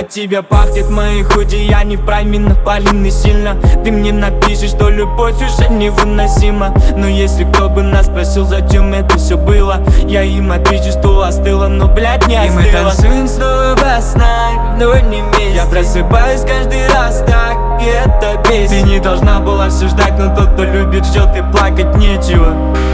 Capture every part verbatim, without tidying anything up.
От тебя пахнет мои худи, я не в прайме, напаленный сильно. Ты мне напишешь, что любовь уже невыносима. Но если кто бы нас спросил, зачем это все было, я им отвечу, что остыло, но, блядь, не остыло. И мы танцуем снова во снах, вновь не вместе. Я просыпаюсь каждый раз так, и это бесит. Ты не должна была все ждать, но тот, кто любит, ждет, и плакать нечего.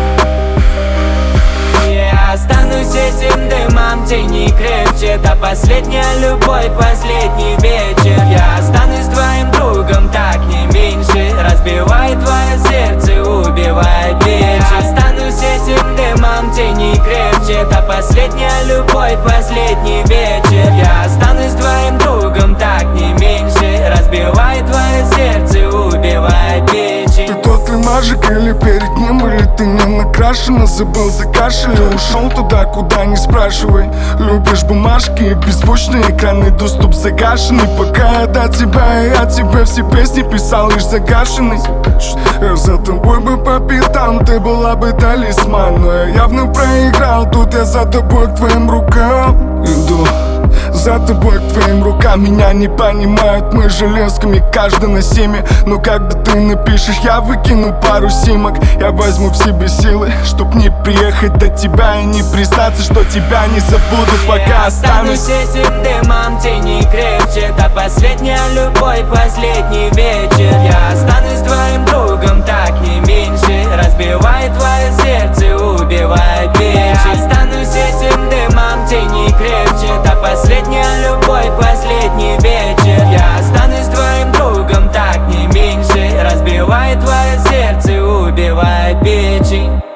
Я останусь этим дымом, тени крепче. Это последняя любовь, последний вечер. Я останусь твоим другом, так не меньше. Разбивает твое сердце, убивает вечер. Я останусь этим дымом, тени крепче. Это последняя любовь, последний вечер. Я останусь твоим другом, так не меньше. Разбивает твое сердце, убивает вечер. Ты тот ли мажик или перед ним, или ты не накрашена? Забыл за кашель и ушел туда, куда не спрашивай. Любишь бумажки и беззвучный экранный доступ загашенный. Пока я до тебя, и я тебе все песни писал лишь загашенный. Я за тобой бы по пятам, ты была бы талисман. Но я явно проиграл, тут я за тобой к твоим рукам иду. За тобой к твоим рукам, меня не понимают мы железками, каждый на семя. Но когда ты напишешь, я выкину пару симок. Я возьму в себе силы, чтоб не приехать до тебя и не признаться, что тебя не забуду, пока я останусь. останусь этим дымом, тени крепче. Это последняя любовь, последний вечер. Я останусь твоим другом, так не меньше. Разбивает твое сердце, убивает вечер. Я останусь этим дымом, тени крепче. Это последняя любовь, последний вечер. Я останусь твоим другом, так не меньше. Разбивает твое сердце, убивает печень.